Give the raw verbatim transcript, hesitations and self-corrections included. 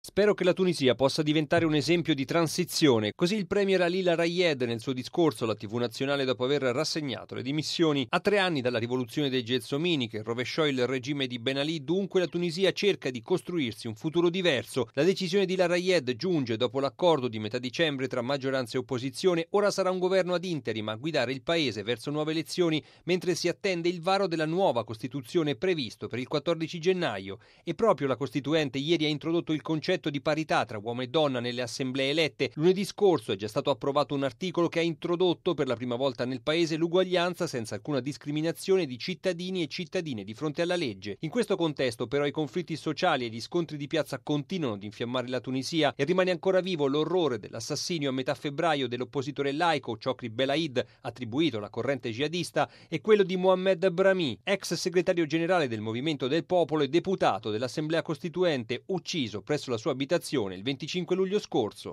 Spero che la Tunisia possa diventare un esempio di transizione, così il premier Ali Larayed nel suo discorso alla tivù nazionale dopo aver rassegnato le dimissioni. A tre anni dalla rivoluzione dei Gelsomini che rovesciò il regime di Ben Ali, dunque la Tunisia cerca di costruirsi un futuro diverso. La decisione di Larayed giunge dopo l'accordo di metà dicembre tra maggioranza e opposizione. Ora sarà un governo ad interim a guidare il paese verso nuove elezioni, mentre si attende il varo della nuova Costituzione previsto per il quattordici gennaio. E proprio la Costituente ieri ha introdotto il concetto di parità tra uomo e donna nelle assemblee elette. Lunedì scorso è già stato approvato un articolo che ha introdotto per la prima volta nel paese l'uguaglianza senza alcuna discriminazione di cittadini e cittadine di fronte alla legge. In questo contesto però i conflitti sociali e gli scontri di piazza continuano ad infiammare la Tunisia e rimane ancora vivo l'orrore dell'assassinio a metà febbraio dell'oppositore laico Chokri Belaid, attribuito alla corrente jihadista, e quello di Mohamed Brahmi, ex segretario generale del Movimento del Popolo e deputato dell'Assemblea Costituente, ucciso presso la sua abitazione il venticinque luglio scorso.